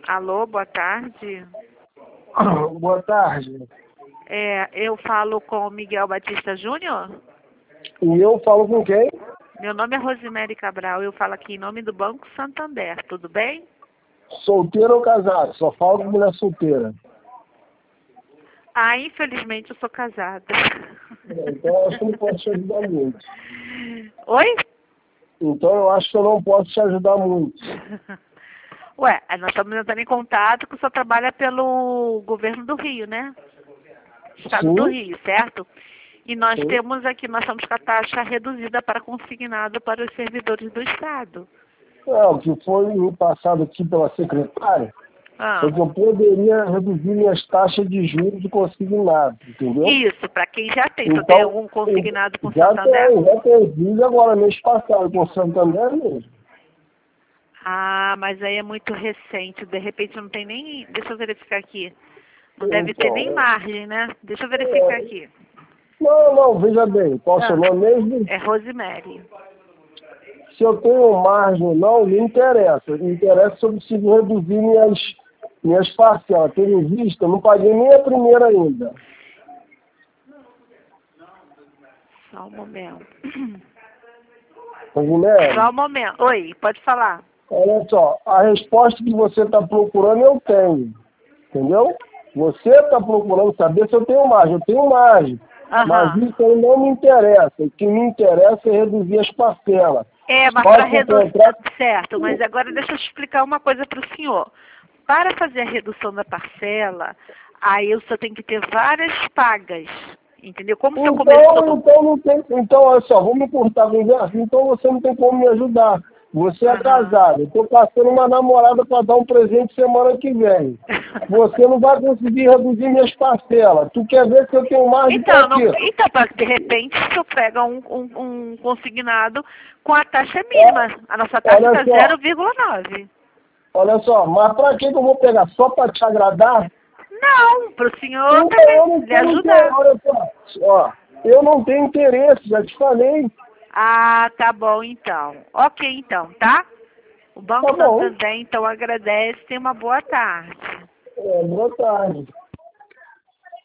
Alô, boa tarde. Boa tarde. Eu falo com o Miguel Batista Júnior? E eu falo com quem? Meu nome é Rosemary Cabral, eu falo aqui em nome do Banco Santander, tudo bem? Solteiro ou casado? Só falo com mulher solteira. Ah, infelizmente eu sou casada. Então eu acho que eu não posso te ajudar muito. Oi? Então eu acho que eu não posso te ajudar muito. Ué, nós estamos entrando em contato que o senhor trabalha pelo governo do Rio, né? Estado Sim. do Rio, certo? E nós Sim. temos aqui, nós estamos com a taxa reduzida para consignado para os servidores do Estado. O que foi me passado aqui pela secretária Ah. foi que eu poderia reduzir minhas taxas de juros de consignado, entendeu? Isso, para quem já tem. Você Então, tem algum consignado com já Santander? já tem agora mês passado com o Santander mesmo. Ah, mas aí é muito recente. De repente não tem nem... Deixa eu verificar aqui. Não deve ter Então, nem margem, né? Deixa eu verificar aqui. Não, veja bem, qual é o seu nome mesmo? É Rosemary. Se eu tenho margem ou não, me interessa. Me interessa se eu preciso reduzir minhas parcelas. Tendo visto, eu não paguei nem a primeira ainda. Só um momento. Rosemary, Só um momento. Oi, pode falar. olha só, a resposta que você está procurando eu tenho. Entendeu? Você está procurando saber se eu tenho margem. Eu tenho margem. Mas Aham. isso aí não me interessa. O que me interessa é reduzir as parcelas. Mas para reduzir... Certo, mas agora deixa eu explicar uma coisa para o senhor. Para fazer a redução da parcela, aí o senhor tem que ter várias pagas. Entendeu? Como o senhor começou... Então, olha só, vamos me cortar com assim, então você não tem como me ajudar. Você é casado, eu estou passando uma namorada para dar um presente semana que vem. Você não vai conseguir reduzir minhas parcelas. Tu quer ver se eu tenho margem para quê? Então, de repente, o senhor pega um consignado com a taxa mínima. A nossa taxa está 0,9. Olha só, mas para que eu vou pegar? Só para te agradar? Não, para o senhor também lhe ajudar. Olha só, eu não tenho interesse, já te falei. Ah, tá bom então. Ok então, tá? O Banco Santander então agradece e uma boa tarde. Boa tarde.